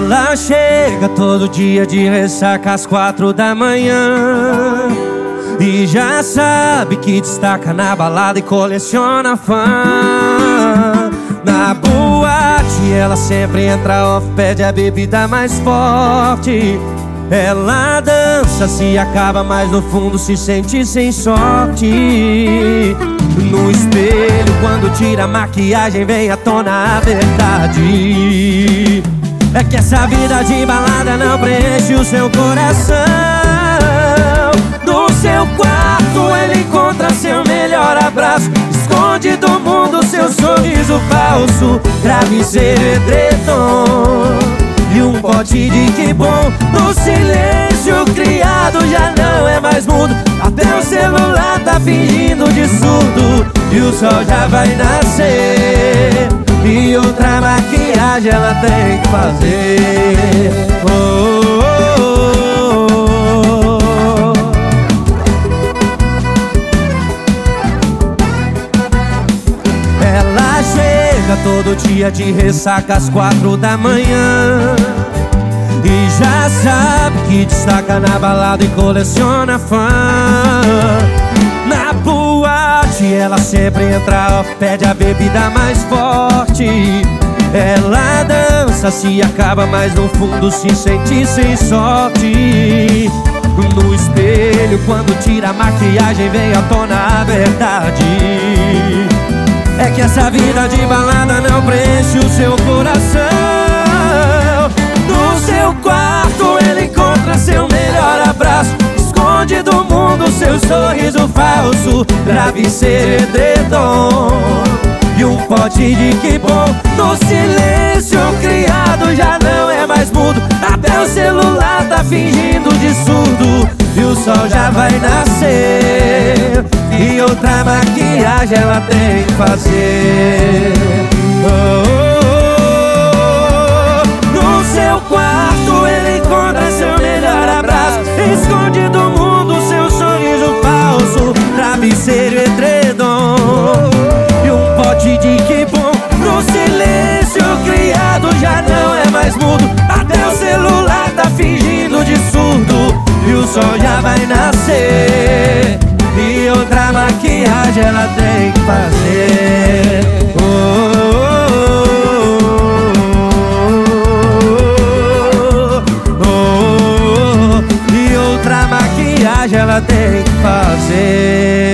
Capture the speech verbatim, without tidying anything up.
Ela chega todo dia de ressaca às quatro da manhã e já sabe que destaca na balada e coleciona fã. Na boate ela sempre entra off, pede a bebida mais forte. Ela dança, se acaba, mas no fundo se sente sem sorte. No espelho, quando tira a maquiagem, vem à tona a verdade. É que essa vida de balada não preenche o seu coração. No seu quarto ele encontra seu melhor abraço, esconde do mundo seu sorriso falso, travesseiro, edredom e um pote de que bom. No silêncio criado já não é mais mudo, até o celular tá fingindo de surdo. E o sol já vai nascer e outra maquiagem ela tem que fazer. Oh, oh, oh, oh. Ela chega todo dia de ressaca às quatro da manhã e já sabe que destaca na balada e coleciona fã. Na boate ela sempre entra off, pede a bebida mais forte. Ela dança, se acaba, mas no fundo se sente sem sorte. No espelho, quando tira a maquiagem, vem à tona a verdade. É que essa vida de balada não preenche o seu coração. No seu quarto ele encontra seu melhor abraço, esconde do mundo seu sorriso falso, travesseiro, edredom e um pote de que bom. No silêncio criado já não é mais mudo, até o celular tá fingindo de surdo. E o sol já vai nascer e outra maquiagem ela tem que fazer. Oh, oh, oh. No seu quarto ele encontra seu melhor abraço, esconde do mundo seu sorriso falso, travesseiro, edredom e um pote de que bom. No silêncio criado já não é mais mudo, até o celular tá fingindo de surdo. E o sol já vai nascer e outra maquiagem ela tem que fazer. Oh, oh, oh, oh, oh. E outra maquiagem ela tem que fazer.